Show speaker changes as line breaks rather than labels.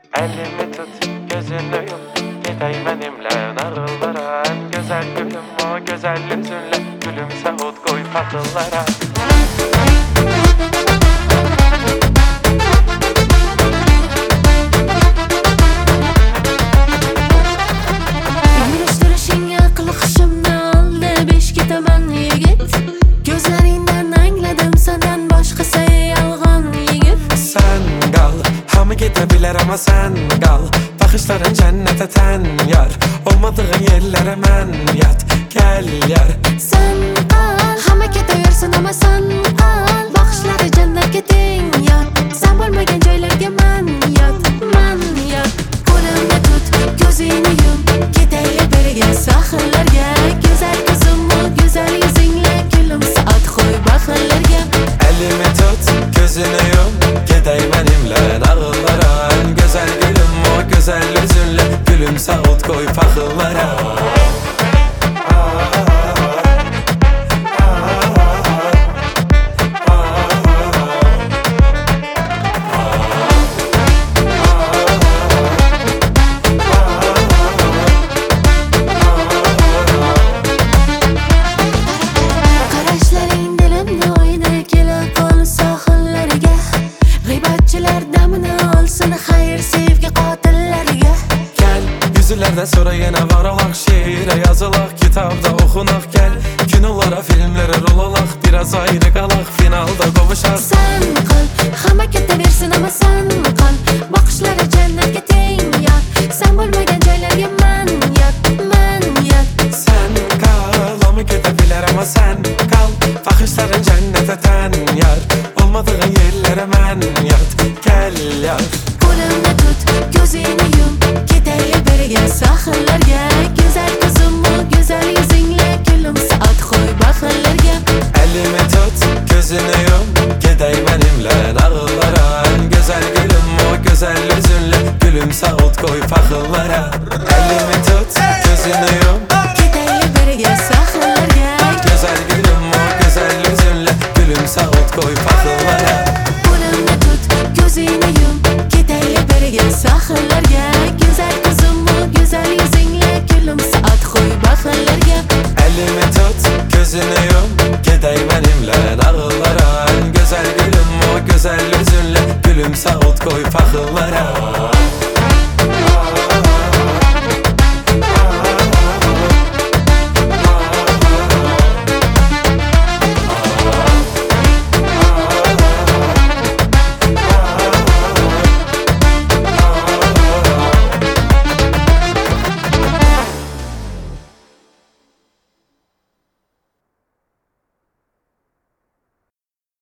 Elimi tut, gözünü yum, gidey benimle nağıllara. En güzel gülüm o güzel yüzünle, gülümse ut koy fakıllara.
Yürüştürüşün qilishimni oldi besh ketaman yigit. Gözlerinden angladim senden başkası yalgan yigit.
Sen kal, hamı gidebilir ama sen kal. Bakışların cennete ten yar, olmadığın yerlere men yat. Gel yar.
Sen kal, hamma ketaversin ama sen kal. Bakışları cennetga teng yot. Sen bo'lmagan joylarga man yot, man yot. Qo'limni tut, ko'zingni yum, ketaylik birga sohillarga. Go'zal ko'zimni, go'zal yuzingla, kulimsa at qo'y baxillarga.
Elimi tut, gözünü yum, gidey benimle nağıllara. En güzel gülüm o güzel yüzünle, gülümse ut koy fakıllara.
Qarashlaring dilimni o'ynar, kela qol sohillariga. G'iybatchilar damini olsin, xayr sevgi qotillariga.
Gel, yüzülerden sonra yine varalak. Şiire yazılak, kitapta okunak. Gel, kinolara, filmlere rolalak. Biraz ayrı kalak, finalda kavuşak.
Sen qil, hamma ketaversin ama sen qal. Bakışları cennetga teng yot. Sen bo'lmagan joylarga man yot, man yot.
Sen kal, ama gidebilir ama sen kal. Bakışların cennete ten yar, olmadığın yerlere men yat. Gel yar.
Qo'limni tut, ko'zingni yum, ketaylik birga sohillarga. Go'zal ko'zimni, go'zal yuzingla, kulimsa at qo'y baxillarga.
Elimi tut, gözünü yum, gidey benimle nağıllara. En güzel gülüm o güzel yüzünle, gülümse ut koy fakıllara. Elimi tut, gözünü yum,
Ketaylik birga sohillarga.
güzel gülüm o güzel yüzünle, gülümse ut koy fakıllara.